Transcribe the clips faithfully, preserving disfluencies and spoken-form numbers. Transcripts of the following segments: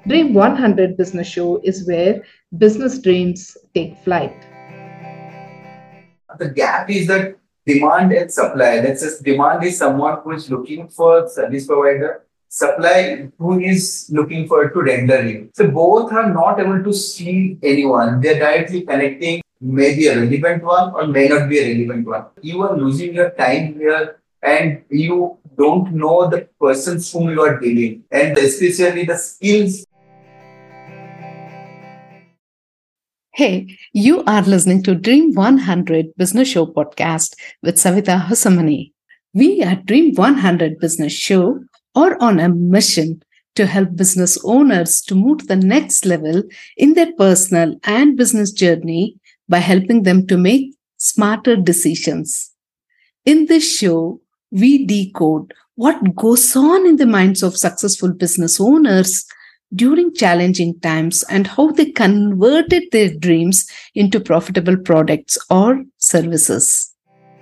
Dream one hundred Business Show is where business dreams take flight. The gap is that demand and supply. Let's just demand is someone who is looking for service provider, supply who is looking for to render you. So both are not able to see anyone. They're directly connecting maybe a relevant one or may not be a relevant one. You are losing your time here and you don't know the persons whom you are dealing and especially the skills. Hey, you are listening to Dream one hundred Business Show podcast with Savita Hosamani. We at Dream one hundred Business Show are on a mission to help business owners to move to the next level in their personal and business journey by helping them to make smarter decisions. In this show, we decode what goes on in the minds of successful business owners during challenging times and how they converted their dreams into profitable products or services.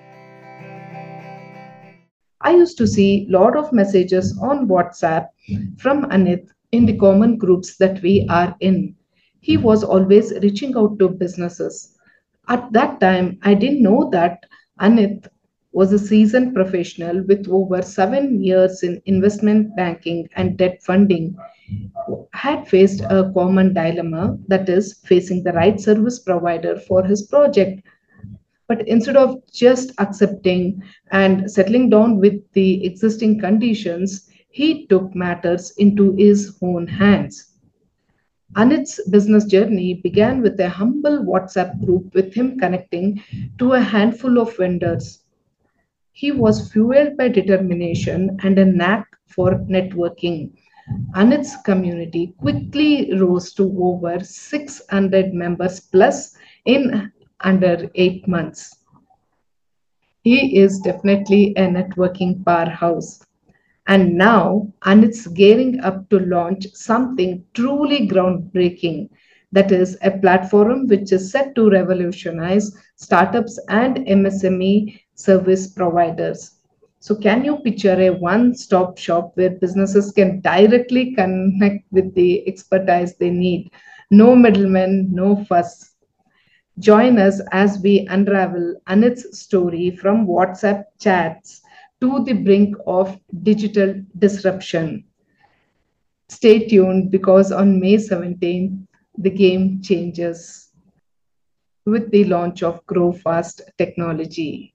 I used to see a lot of messages on WhatsApp from Anit in the common groups that we are in. He was always reaching out to businesses. At that time, I didn't know that Anit was a seasoned professional with over seven years in investment banking and debt funding, had faced a common dilemma, that is, facing the right service provider for his project. But instead of just accepting and settling down with the existing conditions, he took matters into his own hands. Anit's business journey began with a humble WhatsApp group with him connecting to a handful of vendors. He was fueled by determination and a knack for networking. Anit's community quickly rose to over six hundred members plus in under eight months. He is definitely a networking powerhouse. And now, and it's gearing up to launch something truly groundbreaking. That is a platform which is set to revolutionize startups and M S M E service providers. So, can you picture a one stop shop where businesses can directly connect with the expertise they need? No middlemen, no fuss. Join us as we unravel Anit's story from WhatsApp chats to the brink of digital disruption. Stay tuned because on May seventeenth, the game changes with the launch of Grow Fast technology.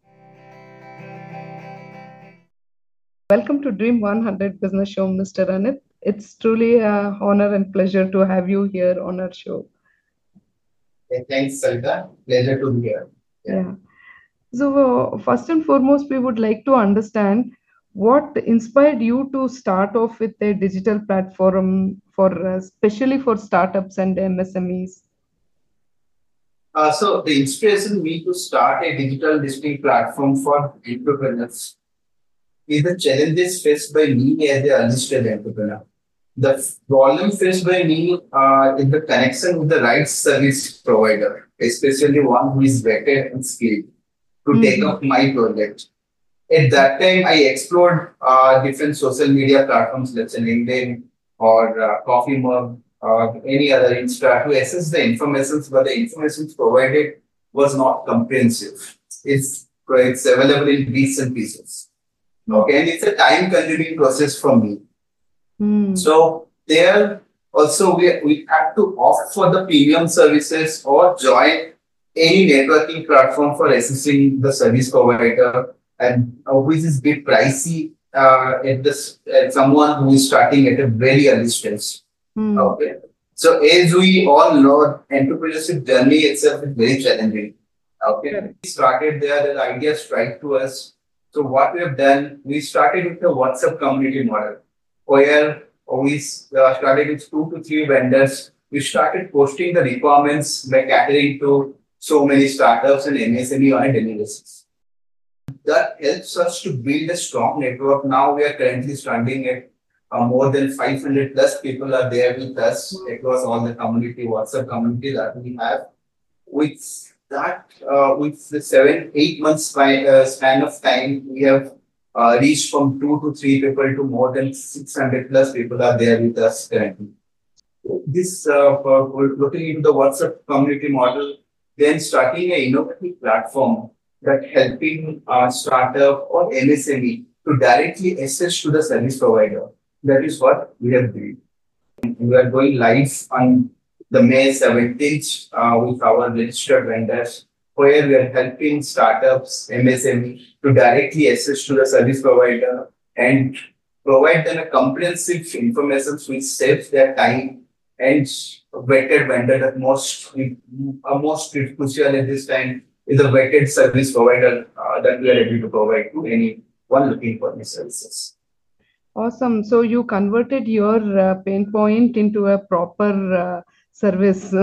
Welcome to Dream one hundred Business Show, Mister Anit. It's truly an honor and pleasure to have you here on our show. Okay, thanks, Salita. Pleasure to be here. Yeah. yeah. So, uh, first and foremost, we would like to understand what inspired you to start off with a digital platform for, uh, especially for startups and M S M Es. Uh, so, the inspiration me to start a digital digital platform for entrepreneurs is the challenges faced by me as an early stage entrepreneur. The problem faced by me uh, is the connection with the right service provider, especially one who is vetted and skilled to mm-hmm. take up my project. At that time, I explored uh, different social media platforms, let's say LinkedIn or uh, Coffee Mug or any other Insta to assess the information, but the information provided was not comprehensive. It's, it's available in bits and pieces. Okay, and it's a time-consuming process for me. Mm. So there also we, we have to opt for the premium services or join any networking platform for assessing the service provider, and uh, which is a bit pricey uh, at this at someone who is starting at a very early stage. Mm. Okay, so as we all know, entrepreneurship journey itself is very challenging. Okay, yeah. We started there, the idea strike to us. So what we have done, we started with the WhatsApp community model, where we uh, started with two to three vendors. We started posting the requirements by catering to so many startups and M S M E on a daily basis. That helps us to build a strong network. Now we are currently standing at uh, more than five hundred plus people are there with us across all the community, WhatsApp community that we have. With that, uh, with the seven, eight months span, uh, span of time, we have uh, reached from two to three people to more than six hundred plus people are there with us currently. this uh, for- for looking into the WhatsApp community model, then starting an innovative platform that helping uh, startup or M S M E to directly access to the service provider. That is what we have done. We are going live on the May seventeenth uh, with our registered vendors, where we are helping startups, M S M E, to directly access to the service provider and provide them a comprehensive information which saves their time and vetted vendor. That most, uh, most crucial at this time is a vetted service provider uh, that we are able to provide to anyone looking for these services. Awesome. So you converted your uh, pain point into a proper uh, service.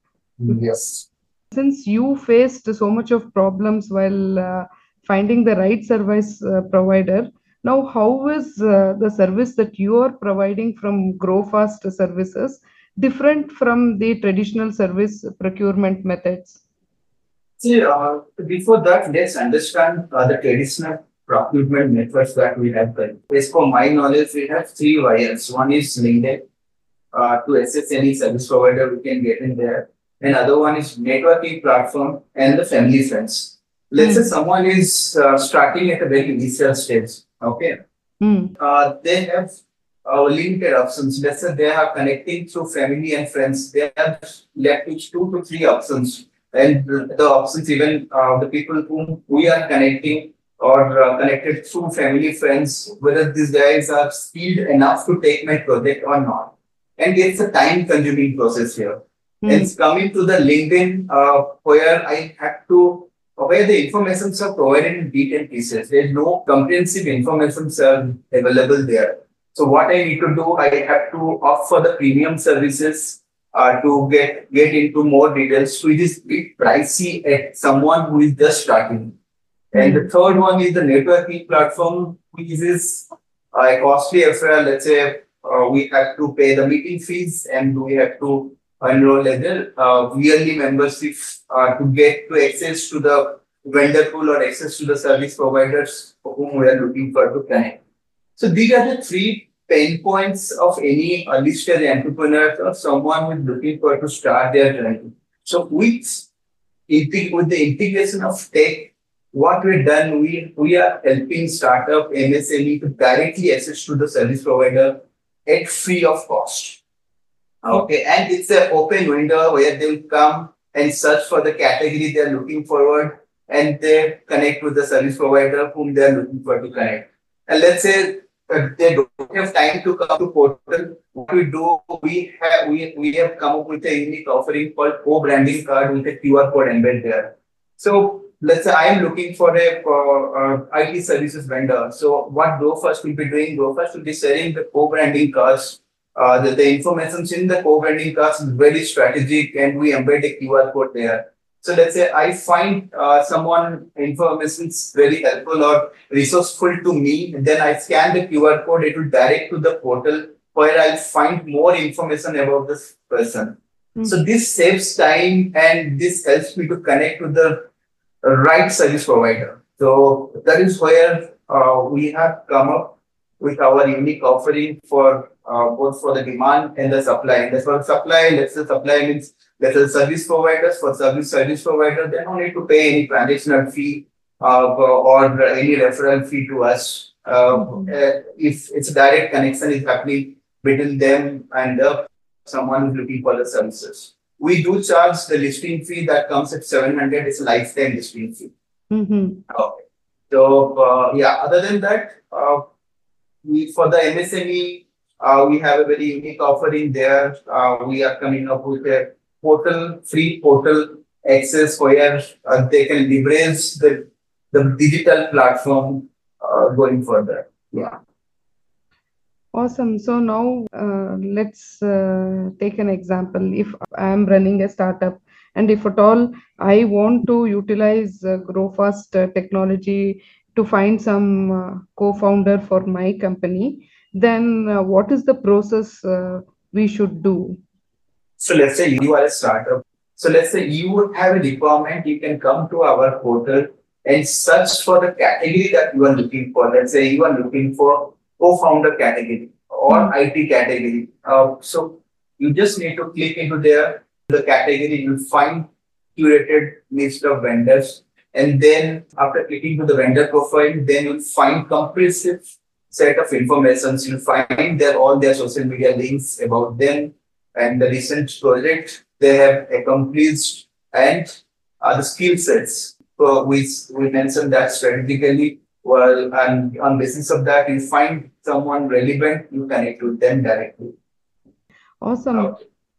Yes. Since you faced so much of problems while uh, finding the right service uh, provider, now how is uh, the service that you are providing from GrowFast services different from the traditional service procurement methods? See, uh, before that, let's understand uh, the traditional procurement methods that we have done. As per my knowledge, we have three wires. One is LinkedIn uh, to access any service provider we can get in there. Another one is networking platform and the family friends. Let's say Hmm. someone is uh, starting at a very initial stage. Okay, Hmm. uh, they have uh, limited options. Let's say they are connecting through family and friends. They have left with two to three options. And the the options, even uh, the people whom we are connecting or uh, connected through family, friends, whether these guys are skilled enough to take my project or not. And it's a time consuming process here. And Hmm. it's coming to the LinkedIn uh, where I had to where the information are provided in detailed pieces. There's no comprehensive information are available there. So what I need to do, I have to opt for the premium services uh, to get get into more details. So it is bit pricey at someone who is just starting. And the Hmm. third one is the networking platform, which is uh, a costly affair. Let's say uh, we have to pay the meeting fees and we have to enroll as a uh, yearly membership uh, to get to access to the vendor pool or access to the service providers for whom we are looking for to connect. So these are the three pain points of any early stage entrepreneur or someone who is looking for to start their journey. So with integ- with the integration of tech, what we've done, we, we are helping startup M S M E to directly access to the service provider at free of cost. Okay, and it's an open window where they will come and search for the category they're looking forward and they connect with the service provider whom they're looking for to connect. And let's say uh, they don't have time to come to portal. What we do, we have we, we have come up with a unique offering called co-branding card with a Q R code embedded there. So let's say I am looking for a uh, uh, I T services vendor. So what GoFirst will be doing, GoFirst will be selling the co-branding cards uh, the, the information in the co-branding cards is very strategic and we embed a Q R code there. So let's say I find uh, someone information is very helpful or resourceful to me, then I scan the Q R code, it will direct to the portal where I'll find more information about this person. Hmm. So this saves time and this helps me to connect to the right service provider. So that is where uh, we have come up with our unique offering for uh, both for the demand and the supply. And as for supply, let's say supply means let's say service providers for service service provider, they don't need to pay any transactional fee uh, or any referral fee to us. Uh, Mhm. uh, if it's a direct connection is happening between them and the someone who's looking for the services. We do charge the listing fee that comes at seven hundred. It's a lifetime listing fee. Mhm. Okay. So, uh, yeah, other than that, uh, we, for the M S M E, uh, we have a very unique offering there. Uh, we are coming up with a portal, free portal access where uh, they can leverage the, the digital platform uh, going further. Yeah. Awesome. So now uh, let's uh, take an example. If I am running a startup and if at all I want to utilize uh, GrowFast uh, technology to find some uh, co-founder for my company, then uh, what is the process uh, we should do? So let's say you are a startup. So let's say you would have a requirement, you can come to our portal and search for the category that you are looking for. Let's say you are looking for co-founder category or Hmm. I T category. Uh, so You just need to click into there, the category, you'll find curated list of vendors. And then after clicking to the vendor profile, then you'll find comprehensive set of informations. You'll find their all their social media links about them and the recent project they have accomplished and uh, the skill sets. So we, we mentioned that strategically. Well, and on basis of that, you find someone relevant, you connect with them directly. Awesome.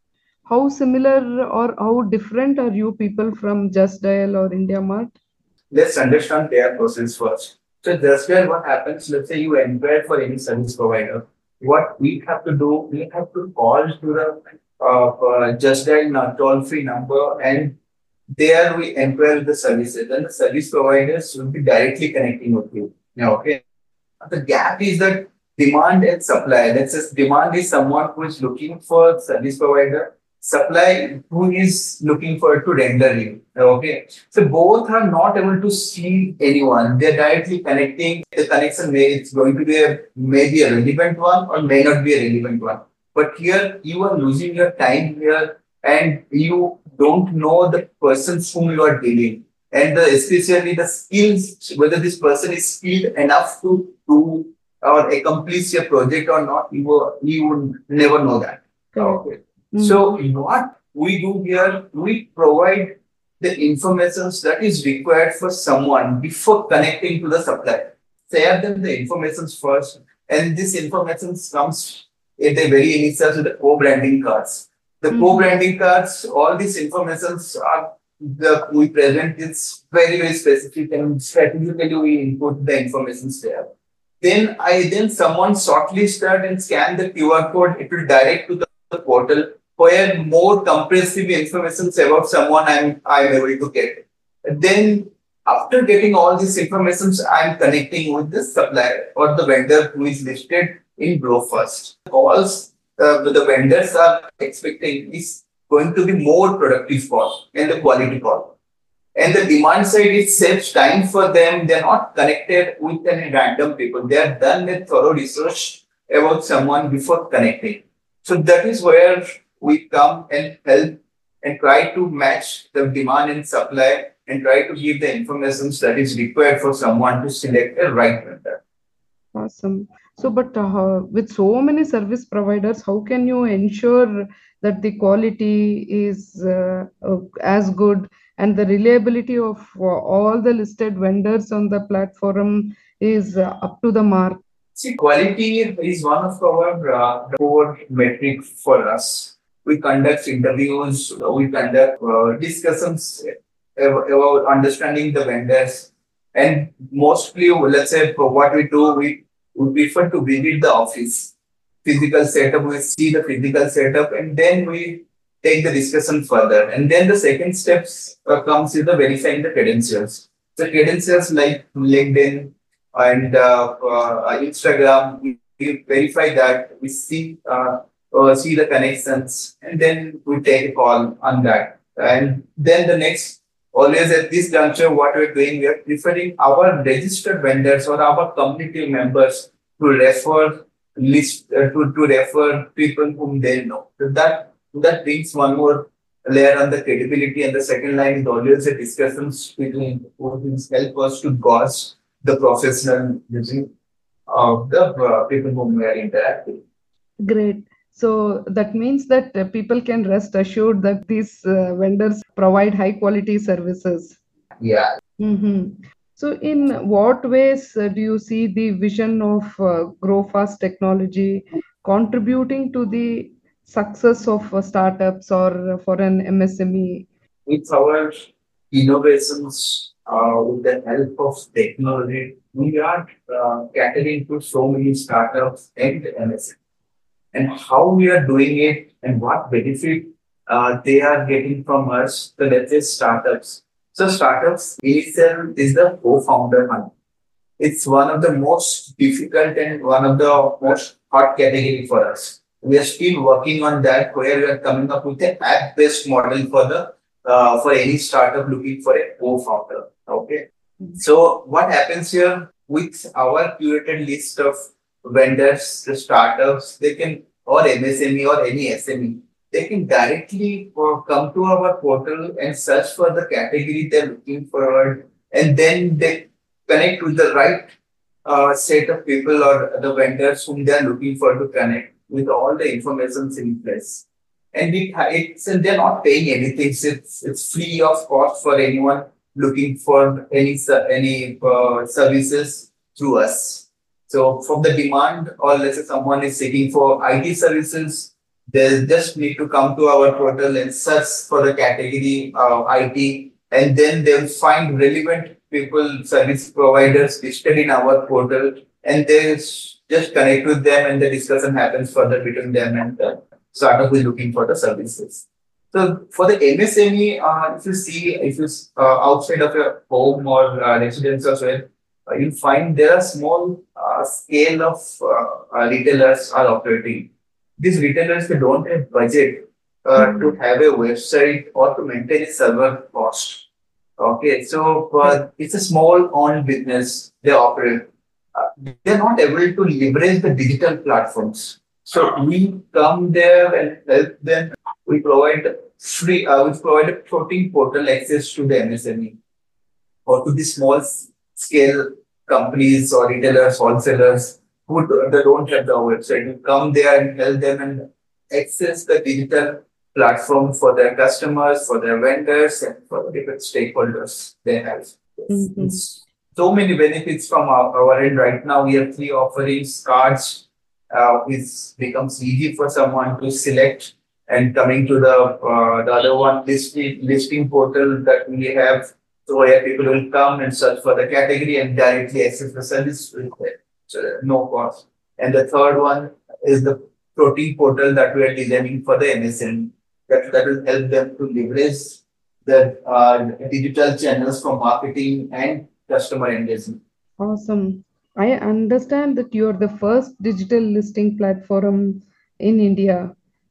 How similar or how different are you people from Just Dial or IndiaMart? Let's understand their process first. So that's where what happens, let's say you inquire for any service provider. What we have to do, we have to call to the uh, uh, Just Dial toll-free number, and there we inquire the services, and the service providers will be directly connecting with you. Yeah, okay. The gap is that demand and supply. Let's say demand is someone who is looking for service provider, supply who is looking for to render you. Okay. So both are not able to see anyone. They're directly connecting. The connection may it's going to be a maybe a relevant one or may not be a relevant one. But here you are losing your time here and you don't know the persons whom you are dealing. And the, especially the skills, whether this person is skilled enough to do or accomplish your project or not, you will, you would never know that. Okay. Mm-hmm. So what we do here, we provide the information that is required for someone before connecting to the supplier. Share them the information first, and this information comes at the very initial to the co-branding cards. The mm-hmm. co-branding cards, all these informations are the we present is very, very specific and strategically we input the information there. Then I then someone shortlist that and scan the Q R code, it will direct to the, the portal where more comprehensive information about someone I'm I'm able to get. And then after getting all these informations, I'm connecting with the supplier or the vendor who is listed in GrowFirst. Calls uh, the vendors are expecting is going to be more productive call and the quality call. And the demand side, it saves time for them. They're not connected with any random people. They are done with thorough research about someone before connecting. So that is where we come and help and try to match the demand and supply and try to give the information that is required for someone to select a right vendor. Awesome. So, but uh, with so many service providers, how can you ensure that the quality is uh, uh, as good and the reliability of uh, all the listed vendors on the platform is uh, up to the mark? See, quality is one of our uh, core metrics for us. We conduct interviews, we conduct uh, discussions about understanding the vendors, and mostly, let's say, for what we do, we we prefer to visit the office, physical setup, we see the physical setup, and then we take the discussion further. And then the second steps uh, comes with the verifying the credentials. The credentials like LinkedIn and uh, uh, Instagram, we, we verify that, we see uh, uh, see the connections, and then we take a call on that. And then the next, always at this juncture, what we're doing, we are preferring our registered vendors or our community members to refer list uh, to, to refer people whom they know. So that that brings one more layer on the credibility, and the second line is always a discussions between who will help us to gauge the professional using of the uh, people whom we are interacting. Great. So that means that uh, people can rest assured that these uh, vendors provide high quality services. Yeah. Mm-hmm. So in what ways uh, do you see the vision of uh, GrowFast technology contributing to the success of uh, startups or uh, for an M S M E? With our innovations, uh, with the help of technology, we are uh, catering to so many startups and M S M E. And how we are doing it and what benefit uh, they are getting from us, so let's say startups. So startups initial is the co-founder money. It's one of the most difficult and one of the most hot category for us. We are still working on that, where we are coming up with an app-based model for the uh, for any startup looking for a co-founder. Okay. So what happens here with our curated list of vendors, the startups, they can, or M S M E or any S M E, they can directly uh, come to our portal and search for the category they're looking for, and then they connect with the right uh, set of people or the vendors whom they are looking for to connect with all the information in place. And it, it's and they're not paying anything. So it's it's free of cost for anyone looking for any ser- any uh, services through us. So from the demand, or let's say someone is seeking for I T services, they just need to come to our portal and search for the category uh, I T, and then they'll find relevant people, service providers listed in our portal, and they s- just connect with them, and the discussion happens further between them and the startup who is looking for the services. So for the M S M E, uh, if you see, if you s- uh, outside of your home or uh, residence as well, uh, you'll find there are small uh, scale of uh, uh, retailers are operating. These retailers, they don't have budget uh, to Mm. have a website or to maintain a server cost. Okay, so Right. uh, it's a small owned business they operate. Uh, they're not able to leverage the digital platforms. So we come there and help them. We provide free, uh, we provide a floating portal access to the M S M E or to the small s- scale companies or retailers, wholesalers who do- they don't have the website. You come there and help them and access the digital platform for their customers, for their vendors, and for the different stakeholders they have. Yes. Mhm. It's so many benefits from our, our end right now. We have three offerings, cards, uh, it becomes easy for someone to select, and coming to the uh, the other one, listing listing portal that we have, so where people will come and search for the category and directly access the service with it. So no cost. And the third one is the protein portal that we are designing for the M S M that, that will help them to leverage the uh, digital channels for marketing and customer engagement. Awesome. I understand that you're the first digital listing platform in India.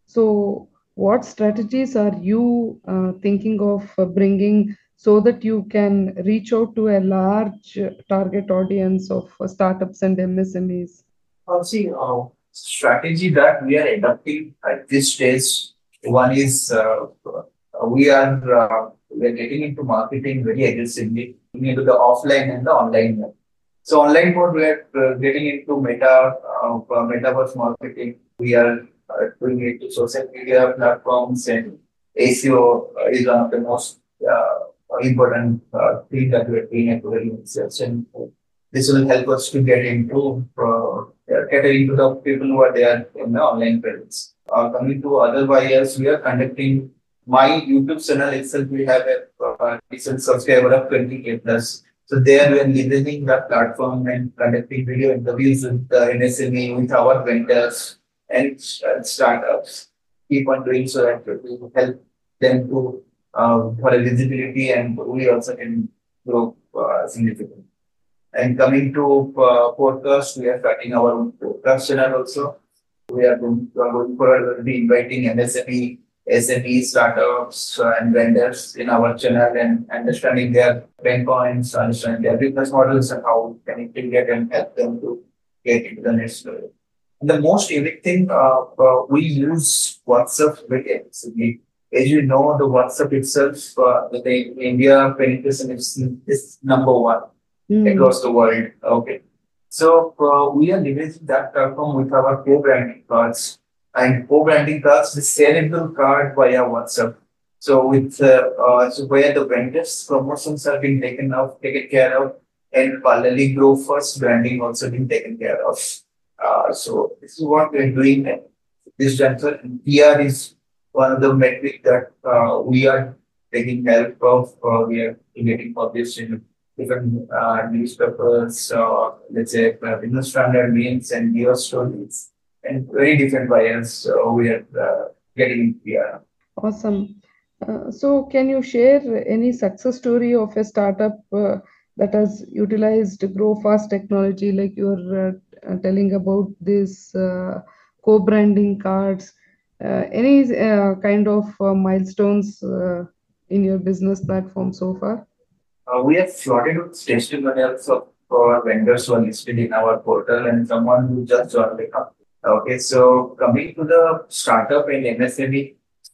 So, what strategies are you uh, thinking of uh, bringing so that you can reach out to a large uh, target audience of uh, startups and M S M Es? Uh, see, uh, strategy that we are adopting at this stage, one is uh, uh, we are uh, we are getting into marketing very aggressively into the offline and the online mode. So online mode, we are uh, getting into meta uh, uh, metaverse marketing. We are uh, doing it to social media platforms, and A C O uh, is one of the most uh, important uh, thing that we are doing at very research, and this will help us to get into uh, uh, catering to the people who are there in the online presence. Uh, coming to other buyers, we are conducting my YouTube channel itself. We have a uh, decent subscriber of twenty k plus. So there we are leveraging the platform and conducting video interviews with the N S M E, with our vendors and uh, startups. Keep on doing so that it will help them to uh, for a visibility, and we also can grow uh, significantly. And coming to uh, podcast, we are starting our own podcast channel also. We are going, we are going for be inviting M S M E, S M E startups uh, and vendors in our channel, and understanding their pain points, understanding their business models, and how can integrate and help them to get into the next level. And the most unique thing, uh, uh, we use WhatsApp very extensively. As you know, the WhatsApp itself, uh, the India penetration is, is number one Hmm. across the world. Okay. So uh, we are leveraging that platform with our co-branding cards, and co-branding cards, the sellable card via WhatsApp. So with uh, uh, so where the vendors promotions are being taken of taken care of, and parallelly grow first branding also being taken care of. Uh, so this is what we're doing at this juncture. And P R is one of the metric that uh, we are taking help of. Uh, we are getting published in different uh, newspapers, uh, let's say uh, business standard memes and geo stories, and very different buyers. So we are uh, getting P R. Awesome. Uh, so, can you share any success story of a startup uh, that has utilized Grow Fast technology, like you're uh, uh, telling about this uh, co-branding cards? Uh, any uh, kind of uh, milestones uh, in your business platform so far? Uh, we have flooded with testimonials of our vendors who are listed in our portal, and someone who just joined the company. Okay, so coming to the startup and M S M E,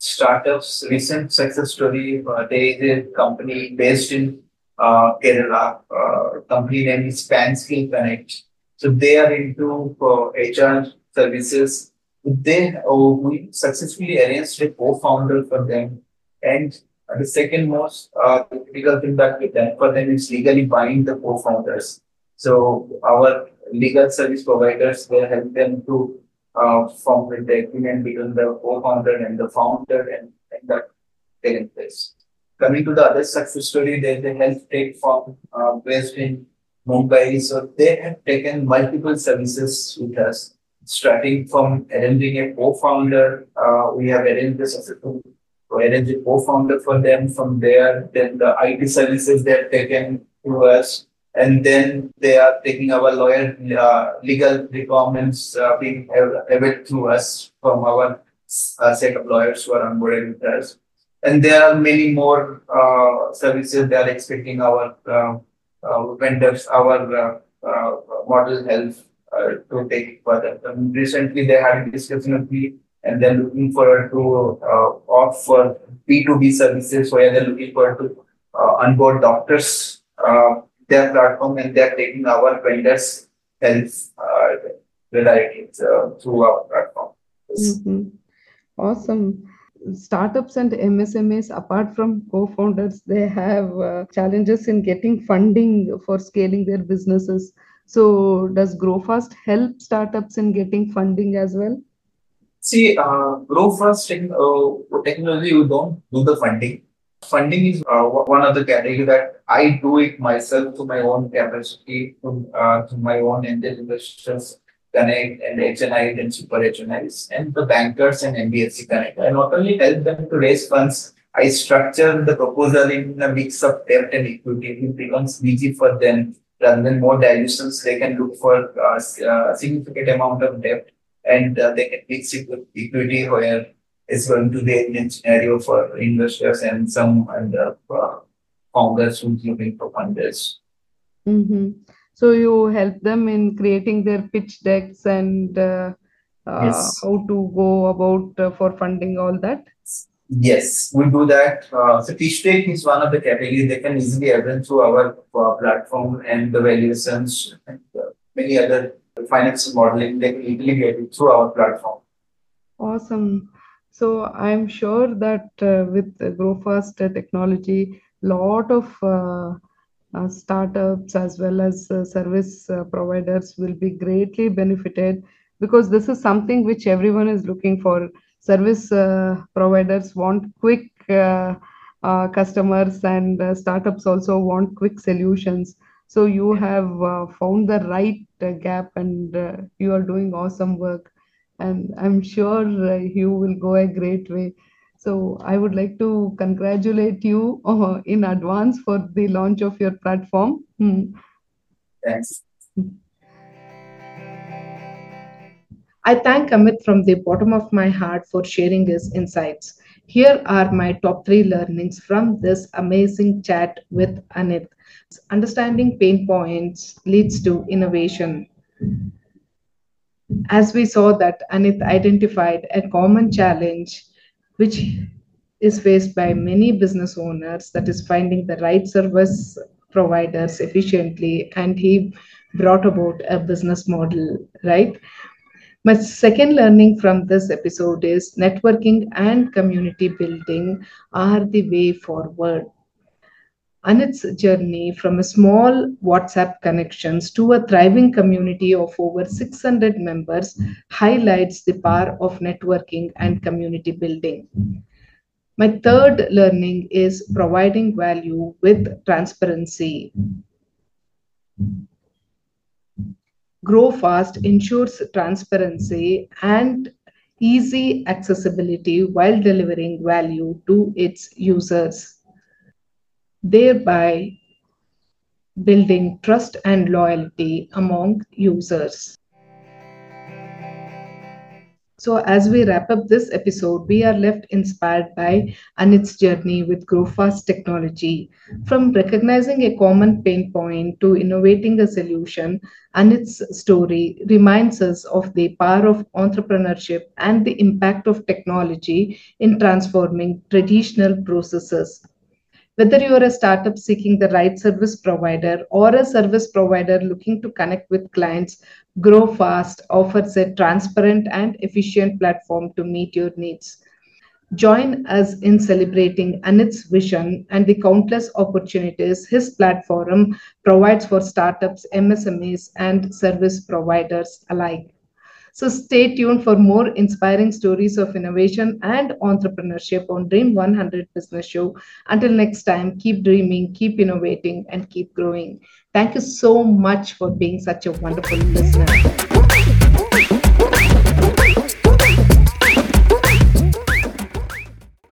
startups. Recent success story. Uh, there is a company based in uh, Kerala. Uh, company name is Panskill Connect. So they are into uh, H R services. They uh, we successfully arranged a co-founder for them, and the second most uh, critical thing that we done for them is legally bind the co-founders. So our legal service providers will help them to uh, form with the agreement between the co-founder and the founder, and, and that taking place. Coming to the other success story, there's a health tech firm uh, based in Mumbai. So they have taken multiple services with us, starting from arranging a co-founder. Uh, we have arranged the successful to arrange a co-founder for them. From there, then the I T services they have taken to us, and then they are taking our lawyer uh, legal requirements uh, being available to us from our uh, set of lawyers who are onboarded with us. And there are many more uh, services they are expecting our uh, uh, vendors, our uh, uh, model health uh, to take further. Um, recently, they had a discussion with me, and they're looking forward to uh, offer B two B services where they're looking forward to uh, onboard doctors, uh, their platform, and they're taking our vendors' health uh, redirecting uh, through our platform. Yes. Mhm. Awesome. Startups and M S M Es, apart from co-founders, they have uh, challenges in getting funding for scaling their businesses. So, does GrowFast help startups in getting funding as well? See, uh, grow first in uh, technology, you don't do the funding. Funding is uh, one of the category that I do it myself to my own capacity, to, uh, to my own angel investors connect and H N I and super H N Is and the bankers and N B F C connect. I not only help them to raise funds, I structure the proposal in a mix of debt and equity. It becomes easy for them rather than more dilutions. They can look for uh, s- uh, significant amount of debt, and uh, they can mix it with equity where it's going to be a win scenario for investors and some and uh, uh, founders who's looking for funders. Hmm. So, you help them in creating their pitch decks and uh, uh, Yes. how to go about uh, for funding all that. Yes, we do that. Uh, so Fish Take is one of the categories they can easily avail through our uh, platform, and the valuations and uh, many other financial modeling they can easily get it through our platform. Awesome. So I'm sure that uh, with the GrowFast uh, technology, lot of uh, uh, startups as well as uh, service uh, providers will be greatly benefited, because this is something which everyone is looking for. Service uh, providers want quick uh, uh, customers, and uh, startups also want quick solutions. So you have uh, found the right uh, gap, and uh, you are doing awesome work, and I'm sure uh, you will go a great way. So I would like to congratulate you uh, in advance for the launch of your platform. Hmm. Thanks. I thank Amit from the bottom of my heart for sharing his insights. Here are my top three learnings from this amazing chat with Anit. Understanding pain points leads to innovation. As we saw that Anit identified a common challenge which is faced by many business owners, that is finding the right service providers efficiently, and he brought about a business model, right? My second learning from this episode is networking and community building are the way forward. Anit's journey from a small WhatsApp connections to a thriving community of over six hundred members highlights the power of networking and community building. My third learning is providing value with transparency. Grow Fast ensures transparency and easy accessibility while delivering value to its users, thereby building trust and loyalty among users. So, as we wrap up this episode, we are left inspired by Anit's journey with Grow Fast technology. From recognizing a common pain point to innovating a solution, Anit's story reminds us of the power of entrepreneurship and the impact of technology in transforming traditional processes. Whether you are a startup seeking the right service provider or a service provider looking to connect with clients, Grow Fast offers a transparent and efficient platform to meet your needs. Join us in celebrating Anit's vision and the countless opportunities his platform provides for startups, M S M Es, and service providers alike. So stay tuned for more inspiring stories of innovation and entrepreneurship on Dream one hundred Business Show. Until next time, keep dreaming, keep innovating, and keep growing. Thank you so much for being such a wonderful listener.